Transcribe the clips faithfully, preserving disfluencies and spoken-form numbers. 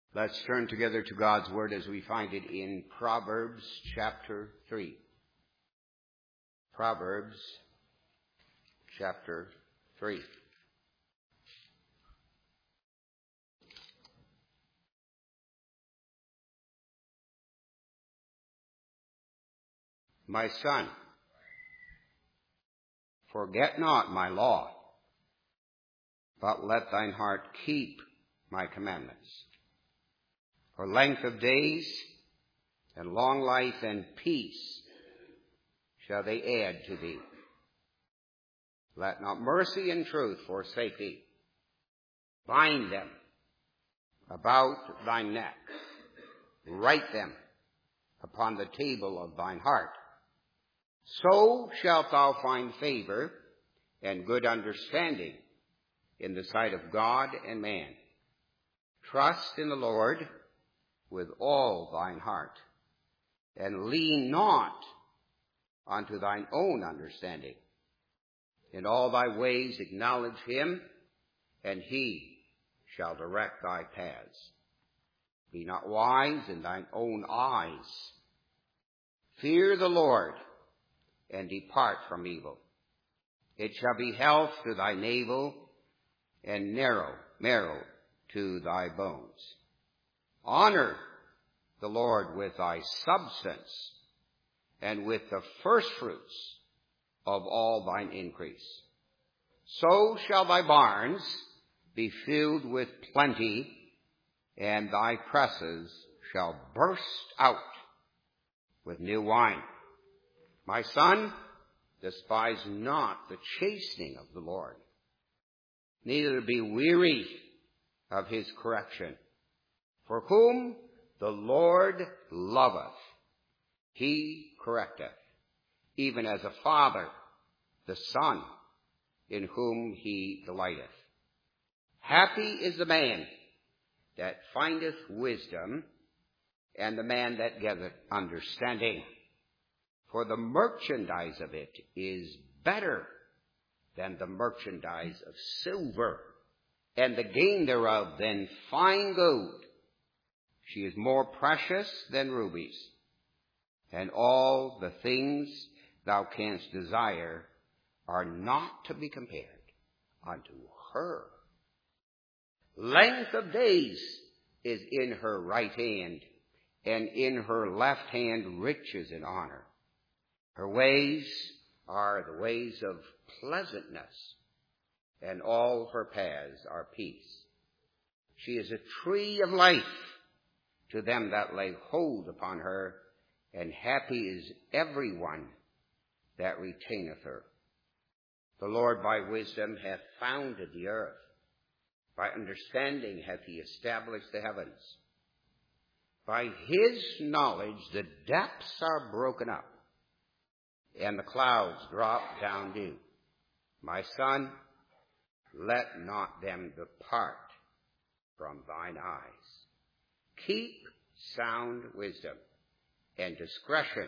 Let's turn together to God's Word as we find it in Proverbs chapter three. Proverbs chapter three. My son, forget not my law, but let thine heart keep my commandments. For length of days and long life and peace shall they add to thee. Let not mercy and truth forsake thee. Bind them about thy neck. Write them upon the table of thine heart. So shalt thou find favor and good understanding in the sight of God and man. Trust in the Lord with all thine heart, and lean not unto thine own understanding. In all thy ways acknowledge him, and he shall direct thy paths. Be not wise in thine own eyes. Fear the Lord, and depart from evil. It shall be health to thy navel, and narrow marrow to thy bones. Honor the Lord with thy substance, and with the firstfruits of all thine increase. So shall thy barns be filled with plenty, and thy presses shall burst out with new wine. My son, despise not the chastening of the Lord, neither be weary of his correction. For whom the Lord loveth, he correcteth, even as a father the son in whom he delighteth. Happy is the man that findeth wisdom, and the man that getteth understanding. For the merchandise of it is better than the merchandise of silver, and the gain thereof than fine gold. She is more precious than rubies, and all the things thou canst desire are not to be compared unto her. Length of days is in her right hand, and in her left hand riches and honor. Her ways are the ways of pleasantness, and all her paths are peace. She is a tree of life to them that lay hold upon her, and happy is every one that retaineth her. The Lord by wisdom hath founded the earth. By understanding hath he established the heavens. By his knowledge the depths are broken up, and the clouds drop down dew. My son, let not them depart from thine eyes. Keep sound wisdom and discretion,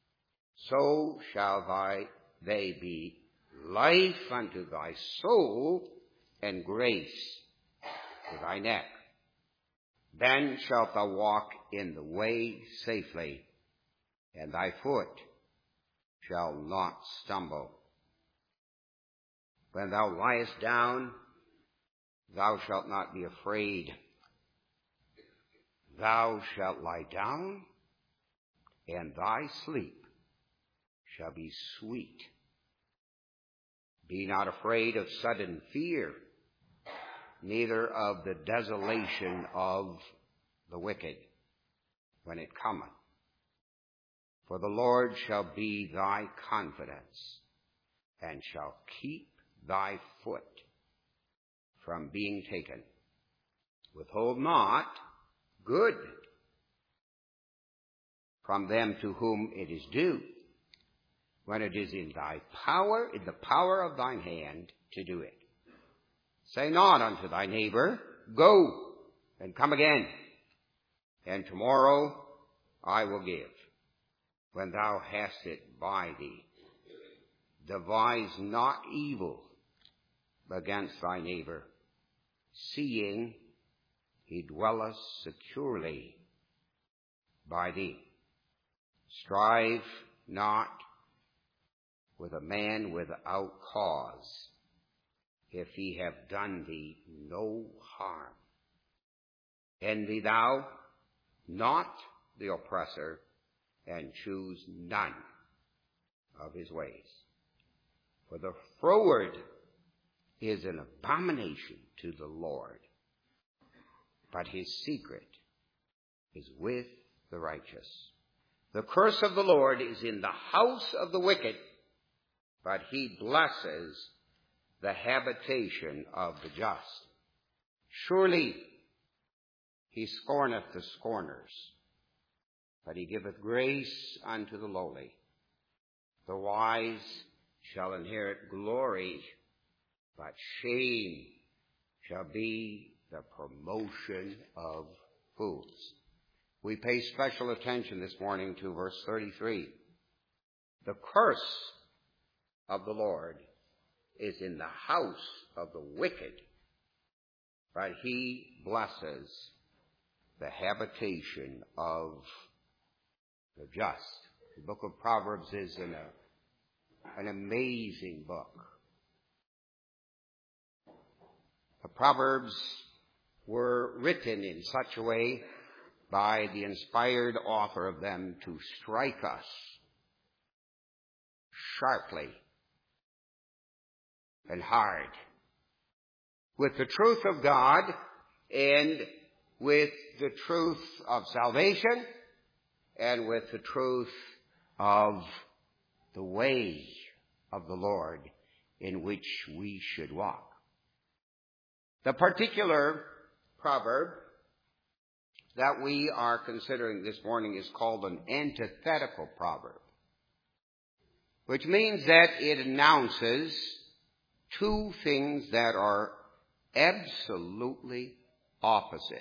so shall thy, they be life unto thy soul, and grace to thy neck. Then shalt thou walk in the way safely, and thy foot shall not stumble. When thou liest down, thou shalt not be afraid. Thou shalt lie down, and thy sleep shall be sweet. Be not afraid of sudden fear, neither of the desolation of the wicked when it cometh. For the Lord shall be thy confidence, and shall keep thy foot from being taken. Withhold not good from them to whom it is due, when it is in thy power, in the power of thine hand, to do it. Say not unto thy neighbor, go, and come again, and tomorrow I will give, when thou hast it by thee. Devise not evil against thy neighbor, seeing he dwelleth securely by thee. Strive not with a man without cause, if he have done thee no harm. Envy thou not the oppressor, and choose none of his ways. For the froward is an abomination to the Lord, but his secret is with the righteous. The curse of the Lord is in the house of the wicked, but he blesses the habitation of the just. Surely he scorneth the scorners, but he giveth grace unto the lowly. The wise shall inherit glory, but shame shall be the promotion of fools. We pay special attention this morning to verse thirty-three. The curse of the Lord is in the house of the wicked, but he blesses the habitation of the just. The book of Proverbs is in a, an amazing book. The Proverbs were written in such a way by the inspired author of them to strike us sharply and hard with the truth of God and with the truth of salvation and with the truth of the way of the Lord in which we should walk. The particular proverb that we are considering this morning is called an antithetical proverb, which means that it announces two things that are absolutely opposite.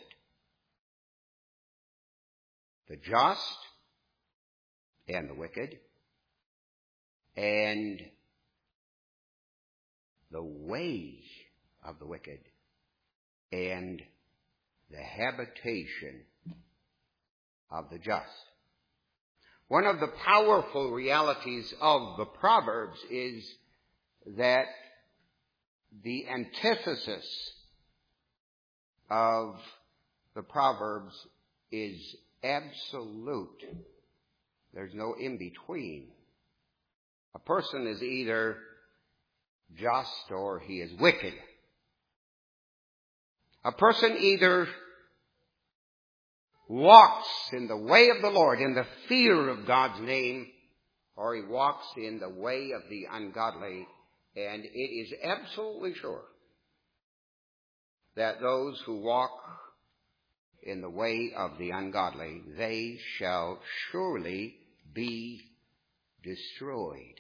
The just and the wicked, and the way of the wicked, and the habitation of the just. One of the powerful realities of the Proverbs is that the antithesis of the Proverbs is absolute. There's no in-between. A person is either just or he is wicked. A person either walks in the way of the Lord, in the fear of God's name, or he walks in the way of the ungodly. And it is absolutely sure that those who walk in the way of the ungodly, they shall surely be destroyed.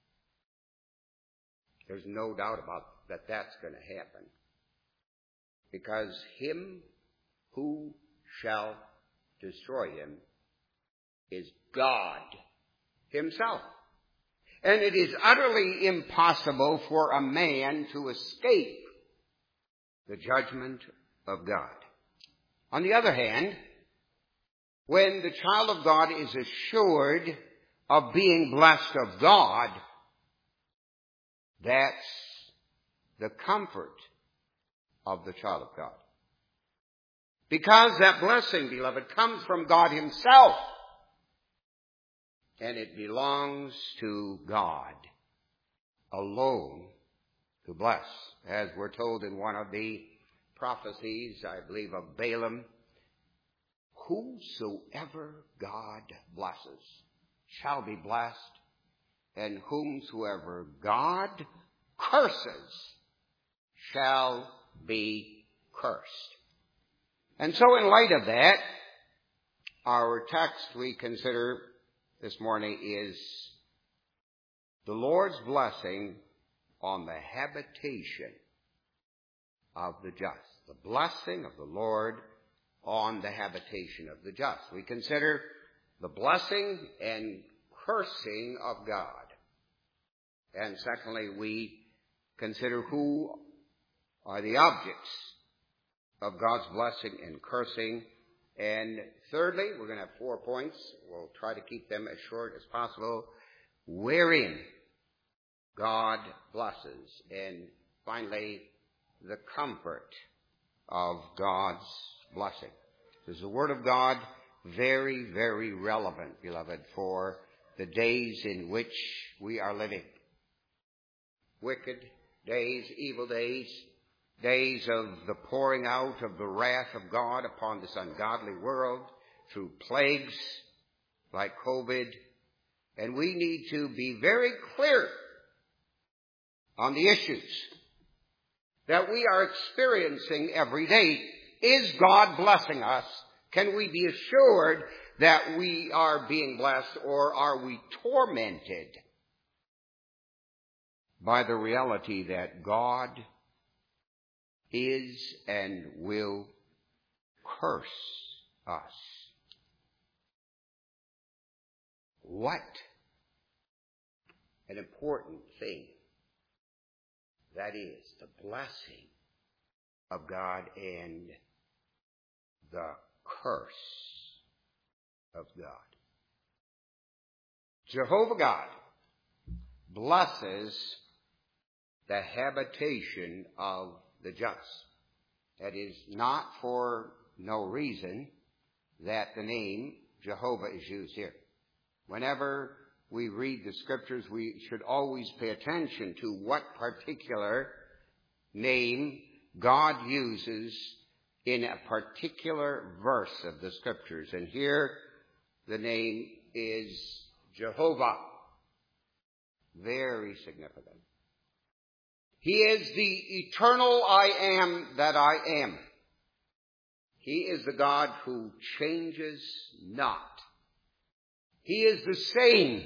There's no doubt about that that's going to happen. Because him who shall destroy him is God himself. And it is utterly impossible for a man to escape the judgment of God. On the other hand, when the child of God is assured of being blessed of God, that's the comfort of the child of God. Because that blessing, beloved, comes from God himself. And it belongs to God alone to bless. As we're told in one of the prophecies, I believe of Balaam, whosoever God blesses shall be blessed, and whomsoever God curses shall be cursed. And so in light of that, our text we consider this morning is the Lord's blessing on the habitation of the just. The blessing of the Lord on the habitation of the just. We consider the blessing and cursing of God. And secondly, we consider who are the objects of God's blessing and cursing. And thirdly, we're going to have four points. We'll try to keep them as short as possible. Wherein God blesses. And finally, the comfort of God's blessing. Is the Word of God very, very relevant, beloved, for the days in which we are living. Wicked days, evil days, days of the pouring out of the wrath of God upon this ungodly world through plagues like COVID. And we need to be very clear on the issues that we are experiencing every day. Is God blessing us? Can we be assured that we are being blessed, or are we tormented by the reality that God is and will curse us? What an important thing that is, the blessing of God and the curse of God. Jehovah God blesses the habitation of the just. That is not for no reason that the name Jehovah is used here. Whenever we read the Scriptures, we should always pay attention to what particular name God uses in a particular verse of the Scriptures. And here the name is Jehovah. Very significant. He is the eternal I am that I am. He is the God who changes not. He is the same.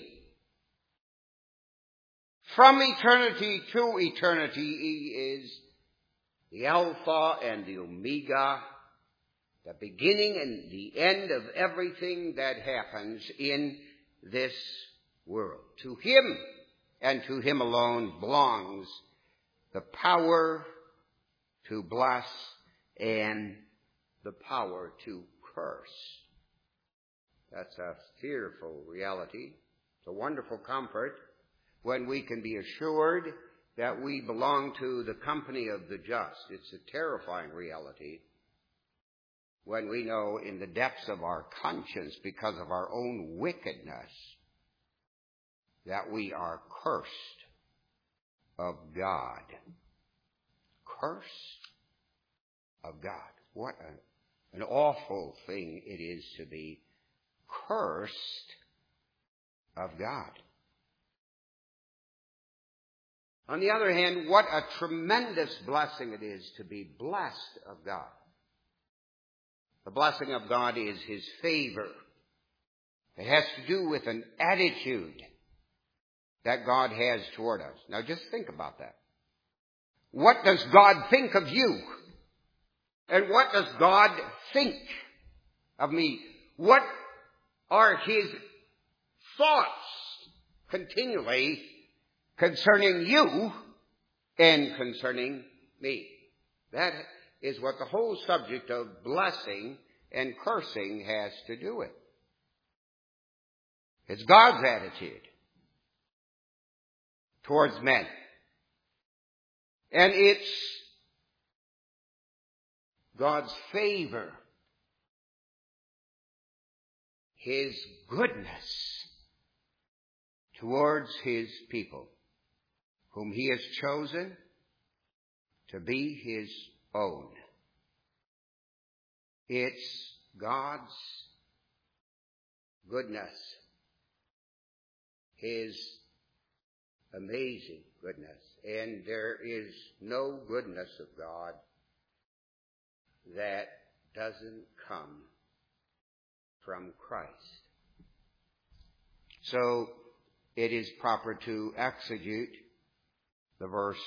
From eternity to eternity, He is the Alpha and the Omega, the beginning and the end of everything that happens in this world. To Him and to Him alone belongs the power to bless and the power to curse. That's a fearful reality. It's a wonderful comfort when we can be assured that we belong to the company of the just. It's a terrifying reality when we know in the depths of our conscience, because of our own wickedness, that we are cursed of God. Cursed of God. What a, an awful thing it is to be cursed of God. On the other hand, what a tremendous blessing it is to be blessed of God. The blessing of God is His favor. It has to do with an attitude that God has toward us. Now just think about that. What does God think of you? And what does God think of me? What are His thoughts continually concerning you and concerning me? That is what the whole subject of blessing and cursing has to do with. It's God's attitude towards men. And it's God's favor, His goodness towards His people, whom He has chosen to be His own. It's God's goodness, His amazing goodness. And there is no goodness of God that doesn't come from Christ. So it is proper to exegete the verse,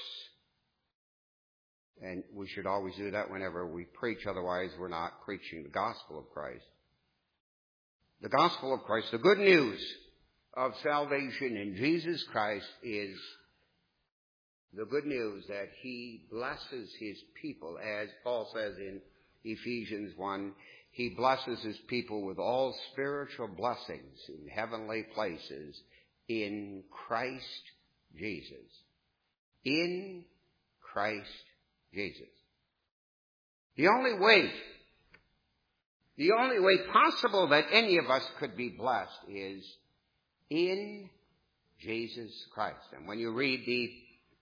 and we should always do that whenever we preach, otherwise we're not preaching the gospel of Christ. The gospel of Christ, the good news of salvation in Jesus Christ, is the good news that He blesses His people, as Paul says in Ephesians one, he blesses his people with all spiritual blessings in heavenly places in Christ Jesus. In Christ Jesus. The only way, the only way possible that any of us could be blessed is in Jesus Christ. And when you read the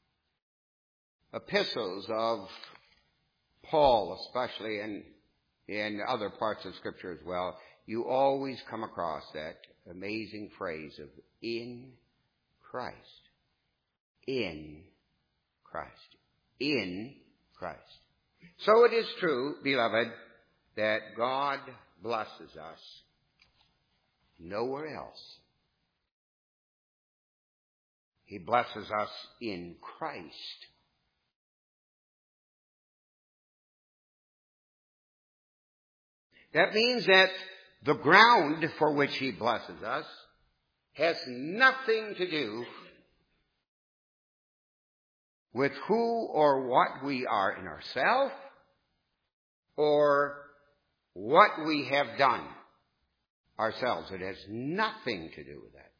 epistles of Paul, especially, and in other parts of Scripture as well, you always come across that amazing phrase of in Christ. In Christ. In Christ. So it is true, beloved, that God blesses us nowhere else. He blesses us in Christ. That means that the ground for which he blesses us has nothing to do with who or what we are in ourselves or what we have done ourselves. It has nothing to do with that.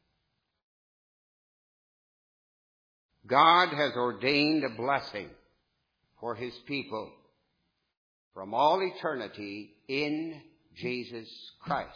God has ordained a blessing for his people from all eternity in Jesus Christ.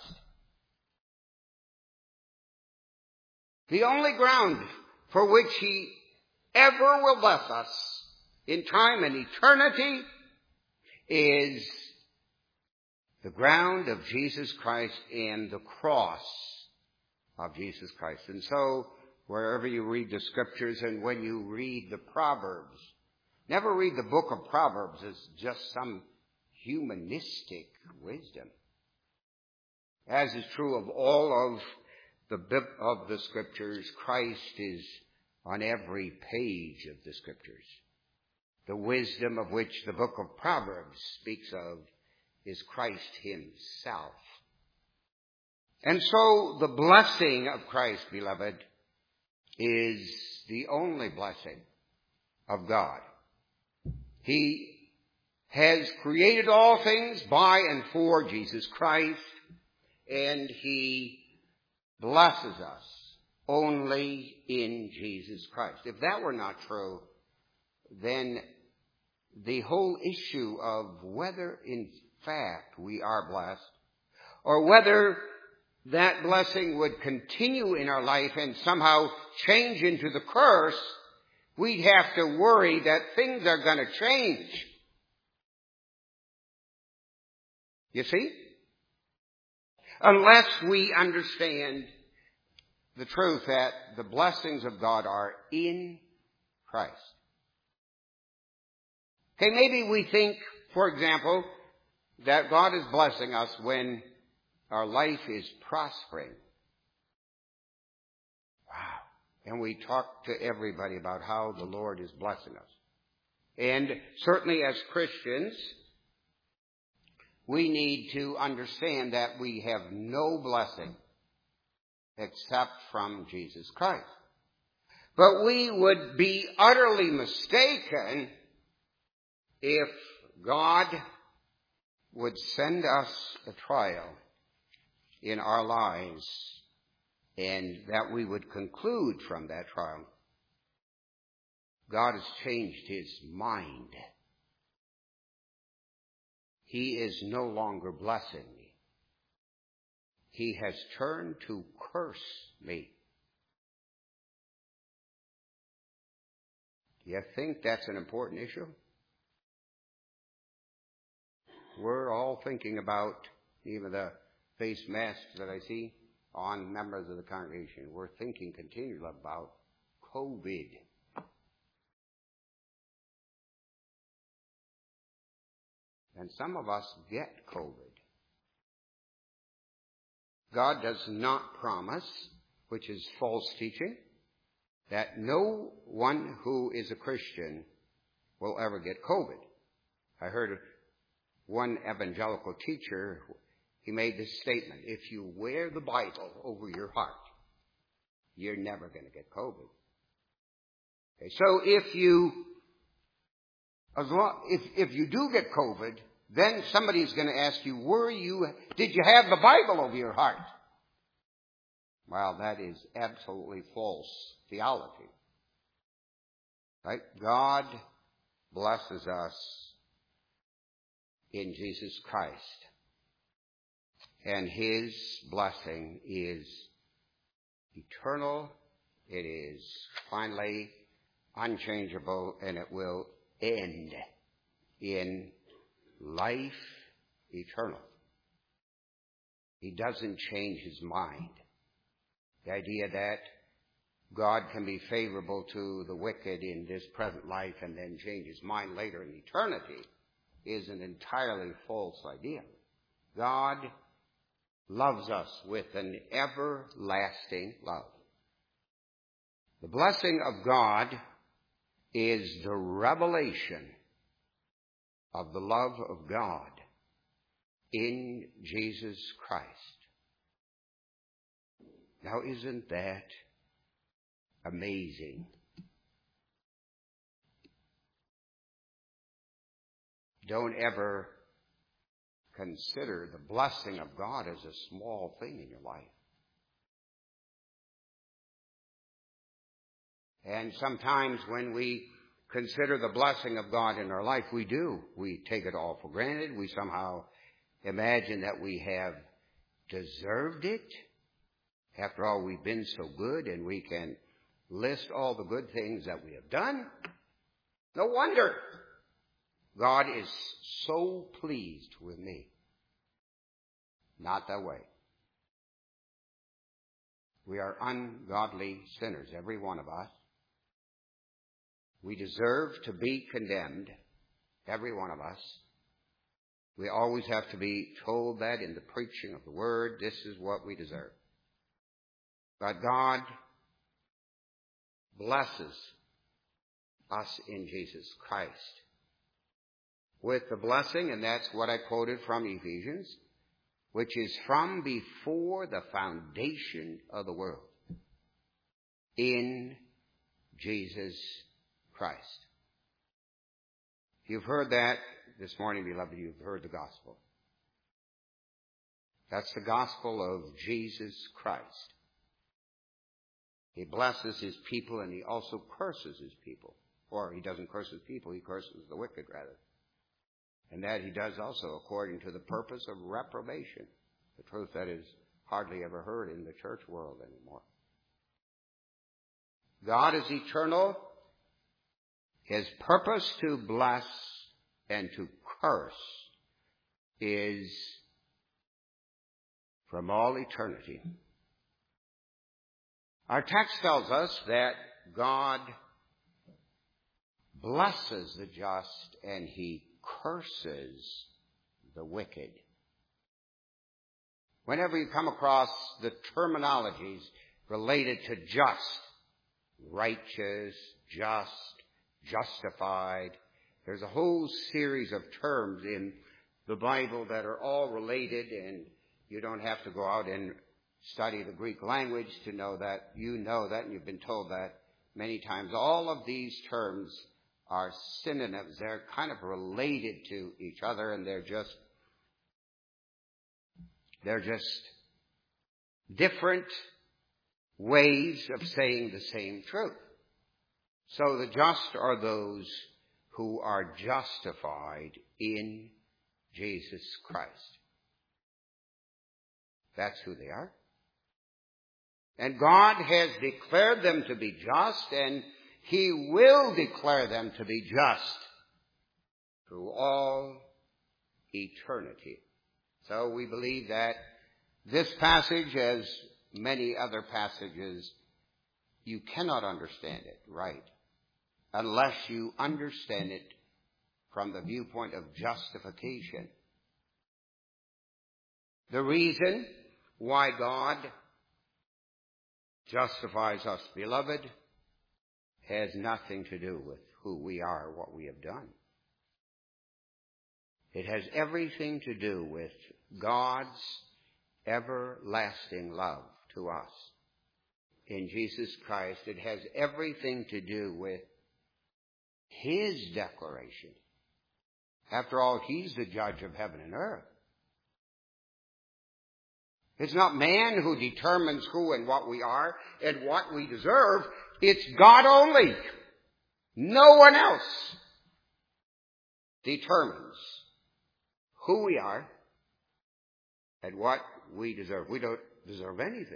The only ground for which he ever will bless us in time and eternity is the ground of Jesus Christ and the cross of Jesus Christ. And so, wherever you read the Scriptures and when you read the Proverbs, never read the book of Proverbs as just some humanistic wisdom. As is true of all of the of the Scriptures, Christ is on every page of the Scriptures. The wisdom of which the book of Proverbs speaks of is Christ himself. And so the blessing of Christ, beloved, is the only blessing of God. He has created all things by and for Jesus Christ, and he blesses us only in Jesus Christ. If that were not true, then the whole issue of whether in fact we are blessed or whether that blessing would continue in our life and somehow change into the curse, we'd have to worry that things are going to change. You see? Unless we understand the truth that the blessings of God are in Christ. Okay, maybe we think, for example, that God is blessing us when our life is prospering. Wow. And we talk to everybody about how the Lord is blessing us. And certainly as Christians, we need to understand that we have no blessing except from Jesus Christ. But we would be utterly mistaken if God would send us a trial in our lives and that we would conclude from that trial, God has changed his mind. He is no longer blessing me. He has turned to curse me. Do you think that's an important issue? We're all thinking about, even the face masks that I see on members of the congregation, we're thinking continually about COVID. And some of us get COVID. God does not promise, which is false teaching, that no one who is a Christian will ever get COVID. I heard one evangelical teacher, he made this statement: if you wear the Bible over your heart, you're never going to get COVID. Okay, so if you, as long, if, if you do get COVID, then somebody's going to ask you, were you, did you have the Bible over your heart? Well, that is absolutely false theology. Right? God blesses us in Jesus Christ. And His blessing is eternal. It is finally unchangeable, and it will end in life eternal. He doesn't change His mind. The idea that God can be favorable to the wicked in this present life and then change His mind later in eternity is an entirely false idea. God loves us with an everlasting love. The blessing of God is the revelation of the love of God in Jesus Christ. Now, isn't that amazing? Don't ever consider the blessing of God as a small thing in your life. And sometimes when we consider the blessing of God in our life, we do. We take it all for granted. We somehow imagine that we have deserved it. After all, we've been so good, and we can list all the good things that we have done. No wonder God is so pleased with me. Not that way. We are ungodly sinners, every one of us. We deserve to be condemned, every one of us. We always have to be told that in the preaching of the Word. This is what we deserve. But God blesses us in Jesus Christ with the blessing, and that's what I quoted from Ephesians, which is from before the foundation of the world, in Jesus Christ. You've heard that this morning, beloved. You've heard the gospel. That's the gospel of Jesus Christ. He blesses His people, and He also curses His people. Or He doesn't curse His people, He curses the wicked, rather. And that He does also according to the purpose of reprobation, the truth that is hardly ever heard in the church world anymore. God is eternal. His purpose to bless and to curse is from all eternity. Our text tells us that God blesses the just and He curses the wicked. Whenever you come across the terminologies related to just, righteous, just, justified, there's a whole series of terms in the Bible that are all related, and you don't have to go out and study the Greek language to know that. You know that, and you've been told that many times. All of these terms are synonyms. They're kind of related to each other, and they're just they're just different ways of saying the same truth. So the just are those who are justified in Jesus Christ. That's who they are. And God has declared them to be just, and He will declare them to be just through all eternity. So we believe that this passage, as many other passages, you cannot understand it right unless you understand it from the viewpoint of justification. The reason why God justifies us, beloved, has nothing to do with who we are or what we have done. It has everything to do with God's everlasting love to us in Jesus Christ. It has everything to do with His declaration After all, he's the judge of heaven and earth. It's not man who determines who and what we are and what we deserve. It's God only. No one else determines who we are and what we deserve. We don't deserve anything.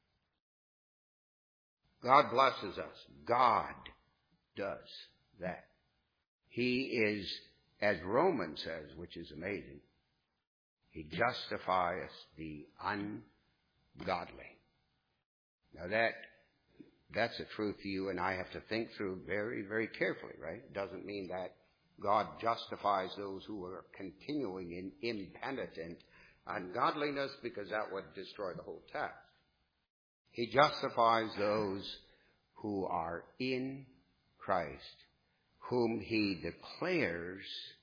God blesses us. God does that. He is, as Romans says, which is amazing, he justifies the ungodly. Now that, that's a truth you and I have to think through very, very carefully, right? It doesn't mean that God justifies those who are continuing in impenitent ungodliness, because that would destroy the whole text. He justifies those who are in Christ, whom he declares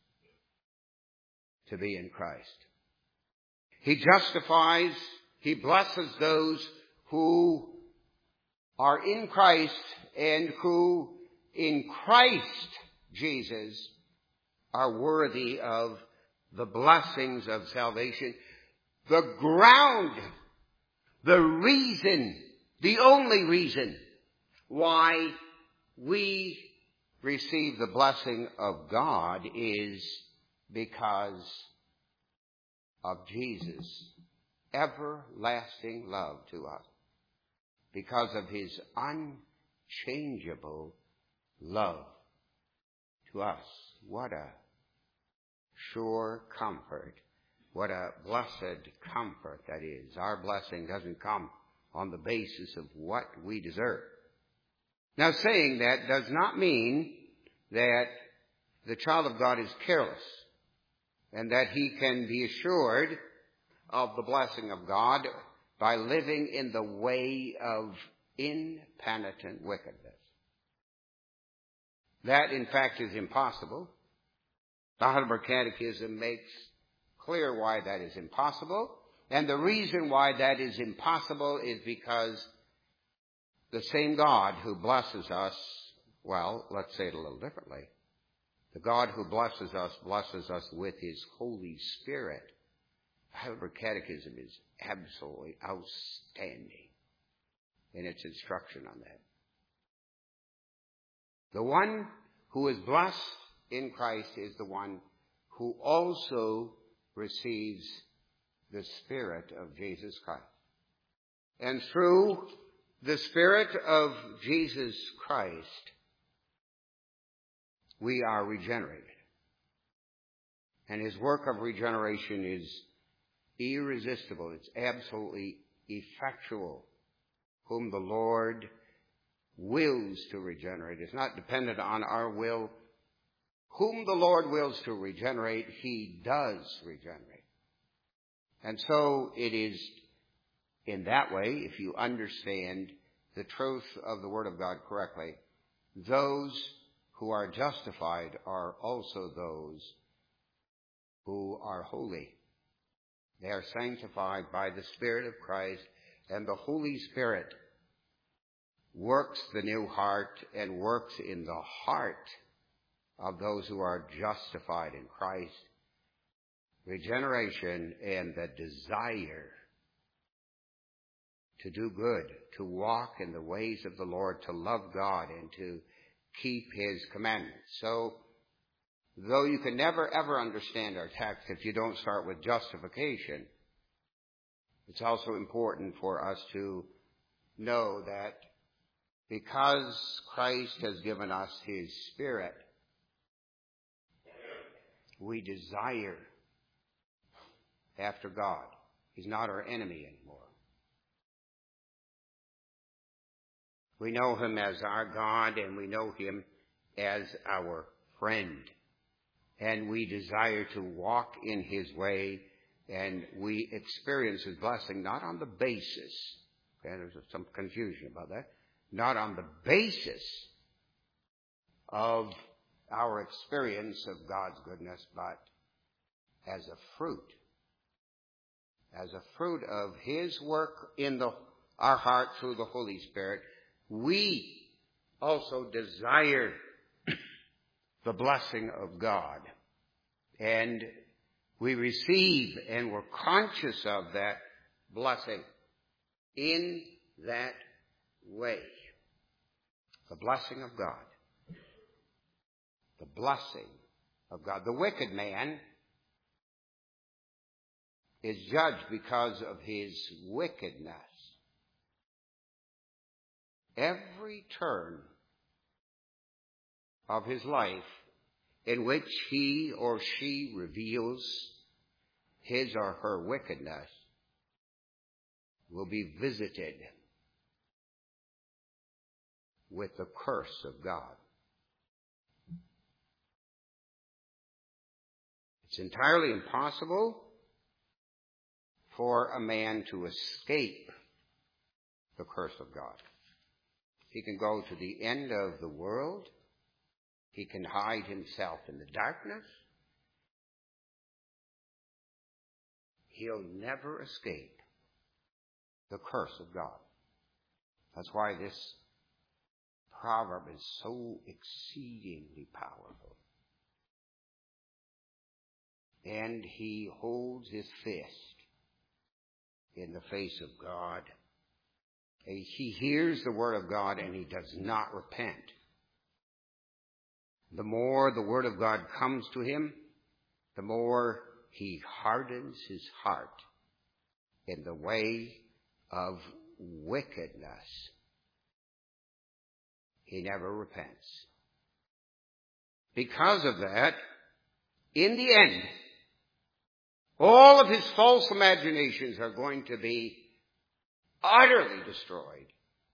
to be in Christ. He justifies, he blesses those who are in Christ and who in Christ Jesus are worthy of the blessings of salvation. The ground, the reason, the only reason why we receive the blessing of God is because of Jesus' everlasting love to us. Because of his unchangeable love to us. What a sure comfort. What a blessed comfort that is. Our blessing doesn't come on the basis of what we deserve. Now, saying that does not mean that the child of God is careless and that he can be assured of the blessing of God by living in the way of impenitent wickedness. That, in fact, is impossible. The Heidelberg Catechism makes clear why that is impossible. And the reason why that is impossible is because the same God who blesses us, well, let's say it a little differently. The God who blesses us, blesses us with his Holy Spirit. The Heidelberg Catechism is absolutely outstanding in its instruction on that. The one who is blessed in Christ is the one who also receives the Spirit of Jesus Christ. And through the Spirit of Jesus Christ, we are regenerated. And his work of regeneration is irresistible. It's absolutely effectual. Whom the Lord wills to regenerate. It's not dependent on our will. Whom the Lord wills to regenerate, he does regenerate. And so it is in that way, if you understand the truth of the Word of God correctly, those who are justified are also those who are holy. They are sanctified by the Spirit of Christ, and the Holy Spirit works the new heart and works in the heart of those who are justified in Christ. Regeneration and the desire to do good, to walk in the ways of the Lord, to love God and to keep his commandments. So, though you can never ever understand our text if you don't start with justification, it's also important for us to know that because Christ has given us his Spirit, we desire after God. He's not our enemy anymore. We know him as our God, and we know him as our friend. And we desire to walk in his way, and we experience his blessing not on the basis, okay, there's some confusion about that, not on the basis of our experience of God's goodness, but as a fruit. As a fruit of his work in the, our heart through the Holy Spirit, we also desire the blessing of God. And we receive and we're conscious of that blessing in that way. The blessing of God. The blessing of God. The wicked man is judged because of his wickedness. Every turn of his life in which he or she reveals his or her wickedness will be visited with the curse of God. It's entirely impossible for a man to escape the curse of God. He can go to the end of the world. He can hide himself in the darkness. He'll never escape the curse of God. That's why this proverb is so exceedingly powerful. And he holds his fist in the face of God. He hears the word of God and he does not repent. The more the word of God comes to him, the more he hardens his heart in the way of wickedness. He never repents. Because of that, in the end, all of his false imaginations are going to be utterly destroyed.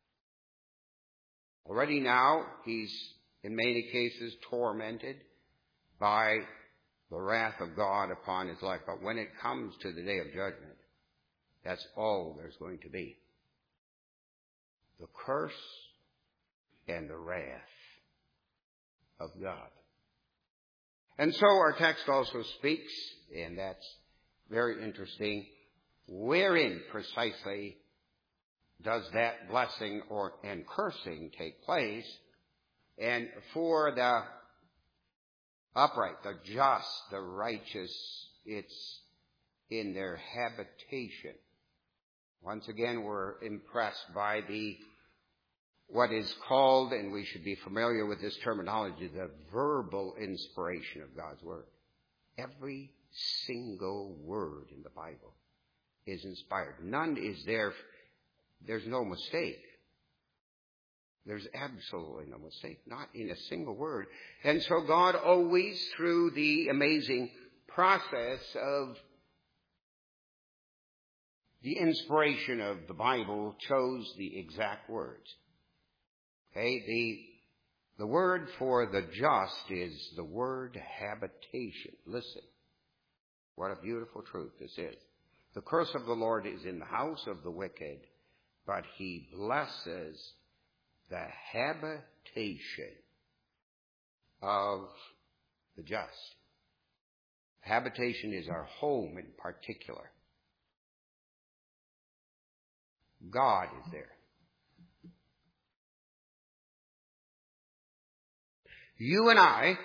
Already now, he's in many cases tormented by the wrath of God upon his life. But when it comes to the day of judgment, that's all there's going to be. The curse and the wrath of God. And so our text also speaks, and that's very interesting, wherein precisely does that blessing or and cursing take place? And for the upright, the just, the righteous, it's in their habitation. Once again, we're impressed by the what is called, and we should be familiar with this terminology, the verbal inspiration of God's Word. Every single word in the Bible is inspired. None is there. There's no mistake. There's absolutely no mistake, not in a single word. And so God always, through the amazing process of the inspiration of the Bible, chose the exact words. Okay, the, the word for the just is the word habitation. Listen, what a beautiful truth this is. The curse of the Lord is in the house of the wicked, but he blesses the habitation of the just. Habitation is our home in particular. God is there. You and I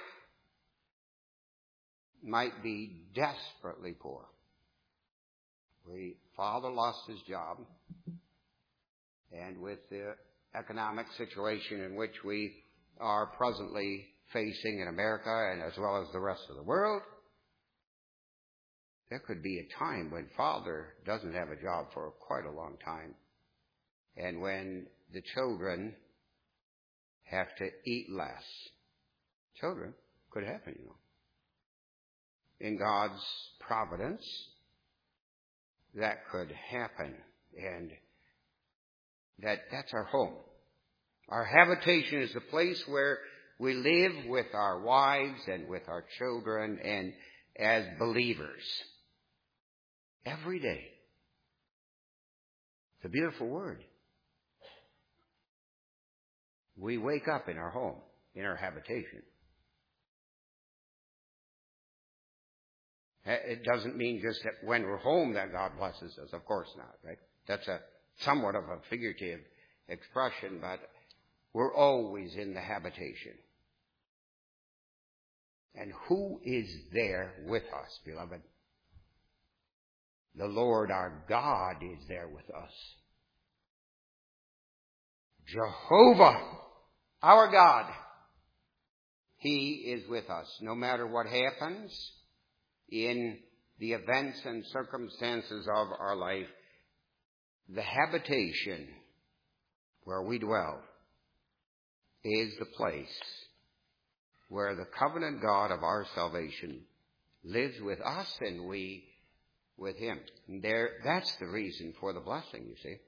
might be desperately poor. We, father lost his job, and with the economic situation in which we are presently facing in America and as well as the rest of the world, there could be a time when father doesn't have a job for quite a long time, and when the children have to eat less. Children, could happen, you know. In God's providence, that could happen, and that that's our home. Our habitation is the place where we live with our wives and with our children and as believers. Every day. It's a beautiful word. We wake up in our home, in our habitation. It doesn't mean just that when we're home that God blesses us. Of course not, right? That's a somewhat of a figurative expression, but we're always in the habitation. And who is there with us, beloved? The Lord our God is there with us. Jehovah, our God. He is with us. No matter what happens in the events and circumstances of our life, the habitation where we dwell is the place where the covenant God of our salvation lives with us and we with Him. And there, that's the reason for the blessing, you see.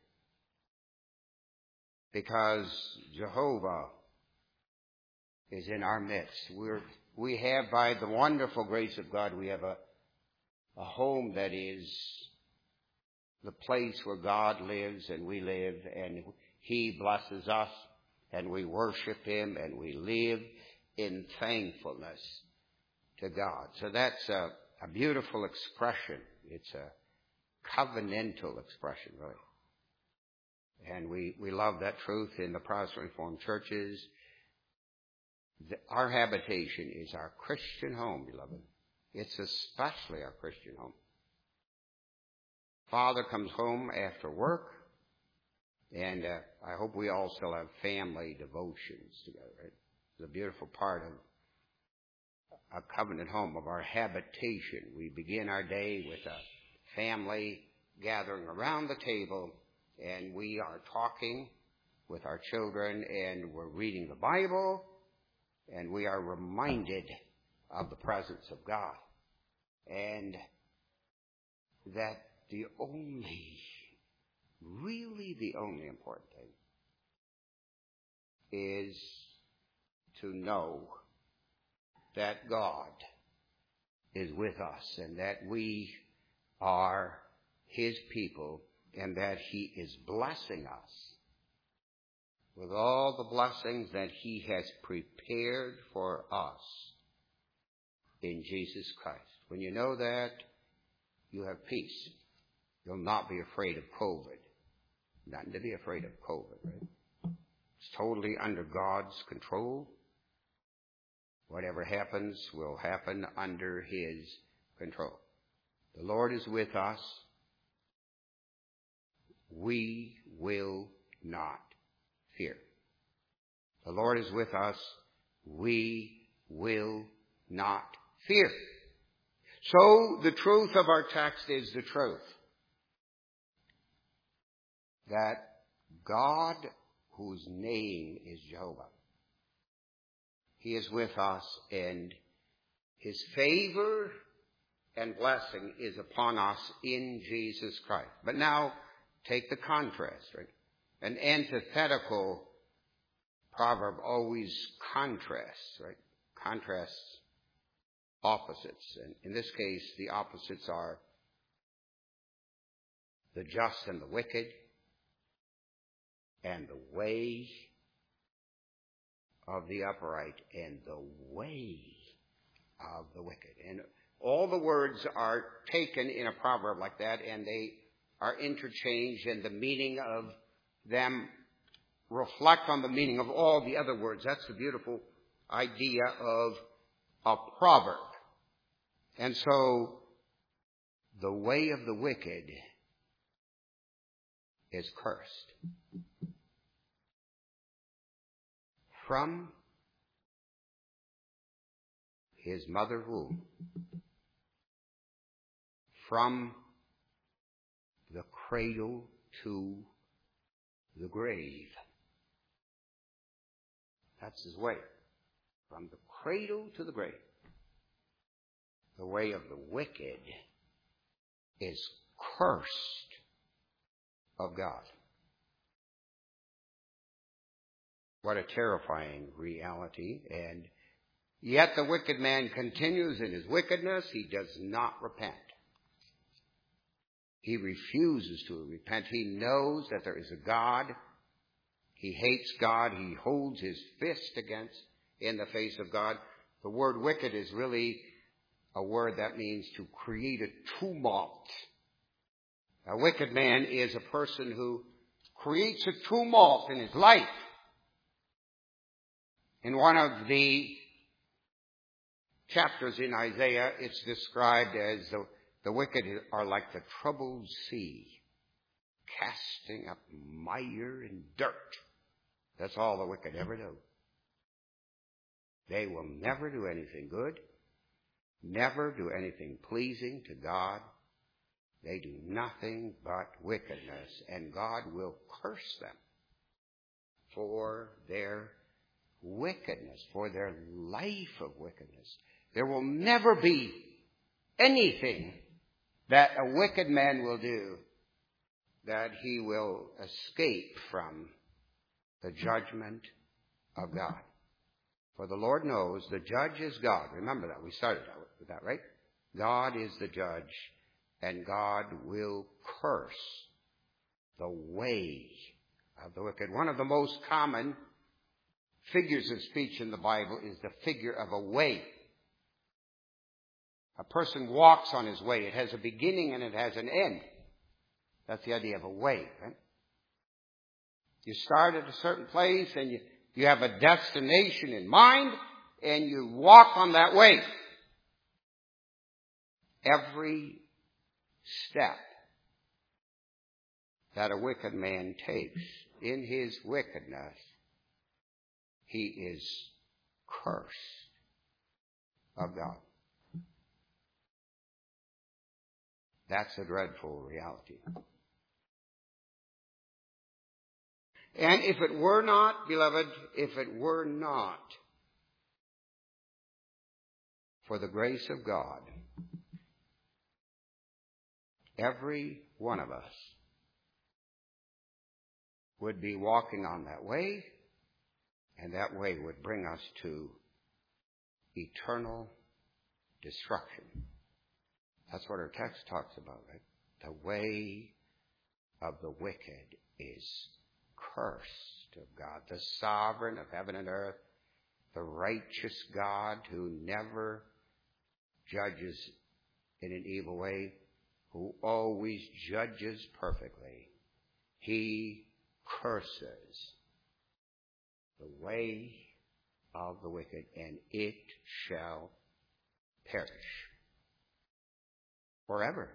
Because Jehovah is in our midst. We're, we have, by the wonderful grace of God, we have a, a home that is the place where God lives and we live, and He blesses us and we worship Him and we live in thankfulness to God. So that's a, a beautiful expression. It's a covenantal expression, really. And we, we love that truth in the Protestant Reformed churches. The, our habitation is our Christian home, beloved. It's especially our Christian home. Father comes home after work, and uh, I hope we all still have family devotions together. Right? It's a beautiful part of a covenant home, of our habitation. We begin our day with a family gathering around the table, and we are talking with our children, and we're reading the Bible, and we are reminded of the presence of God. And that the only, really the only important thing is to know that God is with us and that we are His people and that He is blessing us with all the blessings that He has prepared for us in Jesus Christ. When you know that, you have peace. You'll not be afraid of COVID. Nothing to be afraid of COVID, right? It's totally under God's control. Whatever happens will happen under His control. The Lord is with us. We will not fear. The Lord is with us. We will not fear. So the truth of our text is the truth. That God, whose name is Jehovah, He is with us, and His favor and blessing is upon us in Jesus Christ. But now, take the contrast, right? An antithetical proverb always contrasts, right? Contrasts opposites. And in this case, the opposites are the just and the wicked, and the way of the upright, and the way of the wicked. And all the words are taken in a proverb like that, and they are interchanged, and the meaning of them reflect on the meaning of all the other words. That's the beautiful idea of a proverb. And so, the way of the wicked is cursed. From his mother's womb, from the cradle to the grave. That's his way. From the cradle to the grave. The way of the wicked is cursed of God. What a terrifying reality. And yet the wicked man continues in his wickedness. He does not repent. He refuses to repent. He knows that there is a God. He hates God. He holds his fist against in the face of God. The word wicked is really a word that means to create a tumult. A wicked man is a person who creates a tumult in his life. In one of the chapters in Isaiah, it's described as the, the wicked are like the troubled sea, casting up mire and dirt. That's all the wicked ever do. They will never do anything good, never do anything pleasing to God. They do nothing but wickedness, and God will curse them for their wickedness, for their life of wickedness. There will never be anything that a wicked man will do that he will escape from the judgment of God. For the Lord knows the judge is God. Remember that. We started with that, right? God is the judge, and God will curse the way of the wicked. One of the most common figures of speech in the Bible is the figure of a way. A person walks on his way. It has a beginning and it has an end. That's the idea of a way, right? You start at a certain place and you, you have a destination in mind and you walk on that way. Every step that a wicked man takes in his wickedness, he is cursed of God. That's a dreadful reality. And if it were not, beloved, if it were not for the grace of God, every one of us would be walking on that way, and that way would bring us to eternal destruction. That's what our text talks about, right? The way of the wicked is cursed of God, the sovereign of heaven and earth, the righteous God who never judges in an evil way, who always judges perfectly. He curses the way of the wicked, and it shall perish forever.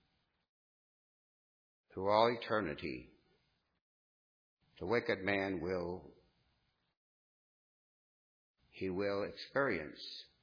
Through all eternity, the wicked man will, he will experience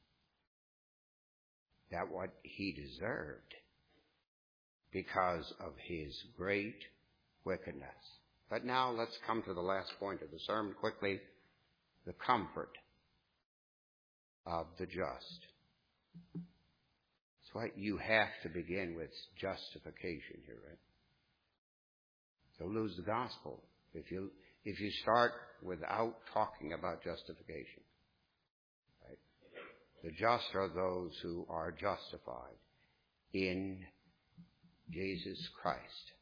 that what he deserved because of his great wickedness. But now let's come to the last point of the sermon quickly, the comfort of the just. That's why you have to begin with justification here, right? So lose the gospel if you if you start without talking about justification. Right? The just are those who are justified in Jesus Christ.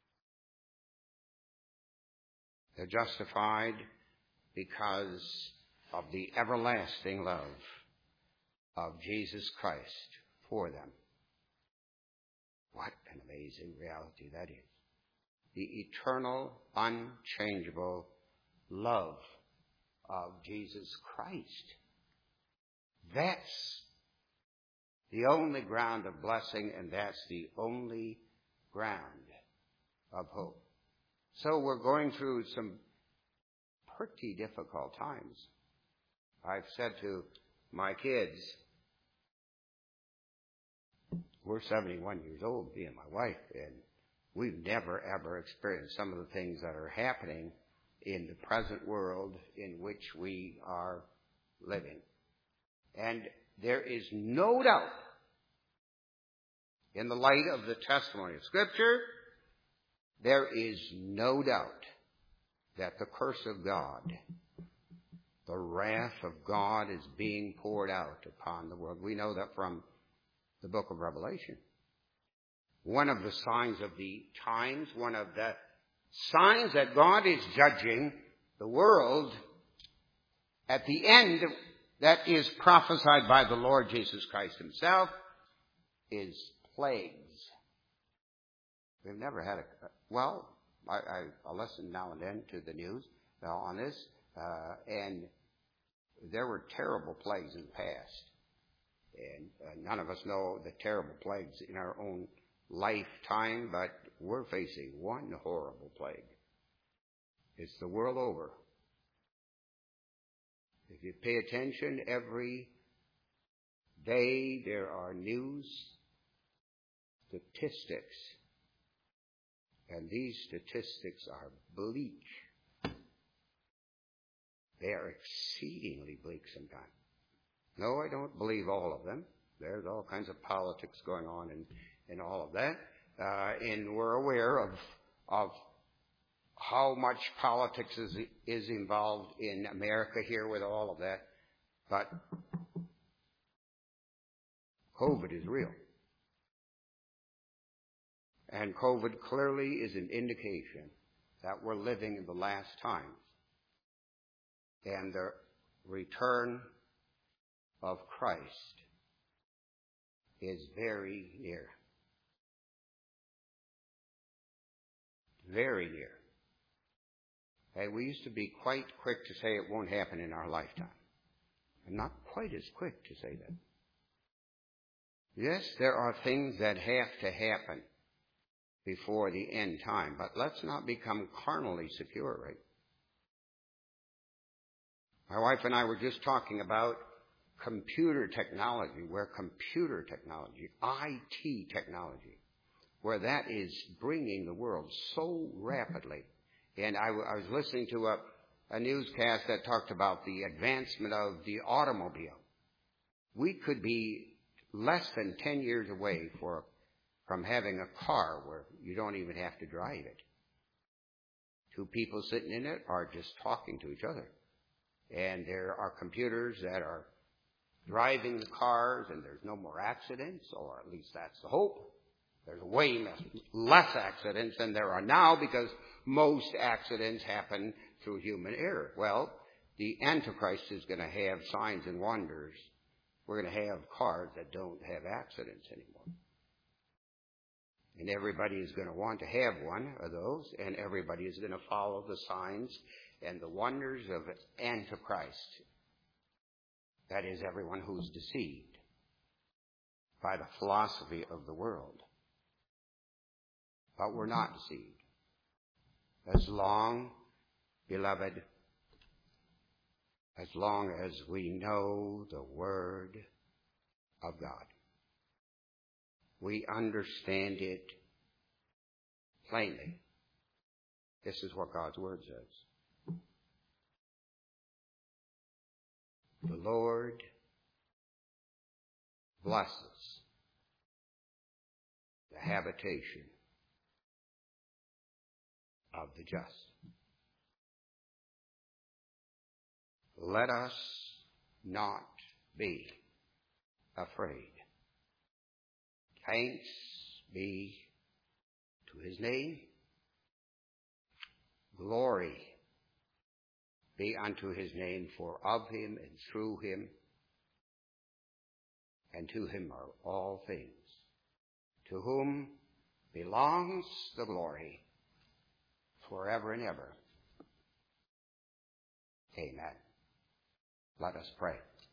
They're justified because of the everlasting love of Jesus Christ for them. What an amazing reality that is. The eternal, unchangeable love of Jesus Christ. That's the only ground of blessing, and that's the only ground of hope. So we're going through some pretty difficult times. I've said to my kids, we're seventy-one years old, me and my wife, and we've never, ever experienced some of the things that are happening in the present world in which we are living. And there is no doubt, in the light of the testimony of Scripture, there is no doubt that the curse of God, the wrath of God, is being poured out upon the world. We know that from the book of Revelation. One of the signs of the times, one of the signs that God is judging the world at the end that is prophesied by the Lord Jesus Christ himself is plagues. We've never had a, well, I, I, I listen now and then to the news uh, on this, uh, and there were terrible plagues in the past. And uh, none of us know the terrible plagues in our own lifetime, but we're facing one horrible plague. It's the world over. If you pay attention, every day there are news statistics, and these statistics are bleak. They are exceedingly bleak sometimes. No, I don't believe all of them. There's all kinds of politics going on in, in all of that. Uh, and we're aware of, of how much politics is, is involved in America here with all of that. But COVID is real. And COVID clearly is an indication that we're living in the last times. And the return of Christ is very near. Very near. Hey, we used to be quite quick to say it won't happen in our lifetime. I'm not quite as quick to say that. Yes, there are things that have to happen before the end time, but let's not become carnally secure, right? My wife and I were just talking about computer technology, where computer technology, I T technology, where that is bringing the world so rapidly. And I, w- I was listening to a, a newscast that talked about the advancement of the automobile. We could be less than ten years away for, from having a car where you don't even have to drive it. Two people sitting in it are just talking to each other. And there are computers that are driving the cars, and there's no more accidents, or at least that's the hope. There's way less accidents than there are now, because most accidents happen through human error. Well, the Antichrist is going to have signs and wonders. We're going to have cars that don't have accidents anymore. And everybody is going to want to have one of those, and everybody is going to follow the signs and the wonders of Antichrist. That is, everyone who's deceived by the philosophy of the world. But we're not deceived. As long, beloved, as long as we know the Word of God, we understand it plainly. This is what God's Word says. The Lord blesses the habitation of the just. Let us not be afraid. Thanks be to His name. Glory be unto His name, for of Him and through Him and to Him are all things, to whom belongs the glory forever and ever. Amen. Let us pray.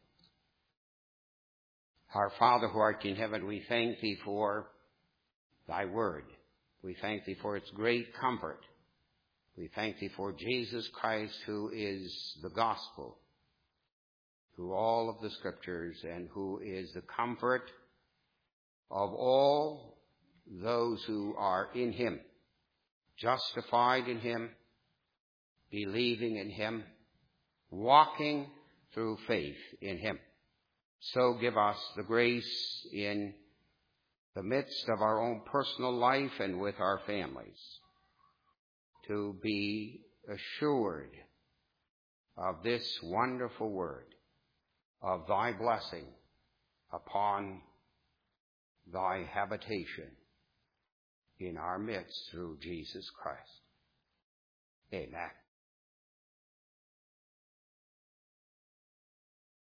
Our Father who art in heaven, we thank Thee for Thy word. We thank Thee for its great comfort. We thank Thee for Jesus Christ, who is the gospel through all of the scriptures, and who is the comfort of all those who are in Him, justified in Him, believing in Him, walking through faith in Him. So give us the grace in the midst of our own personal life and with our families to be assured of this wonderful word, of Thy blessing upon Thy habitation in our midst through Jesus Christ. Amen.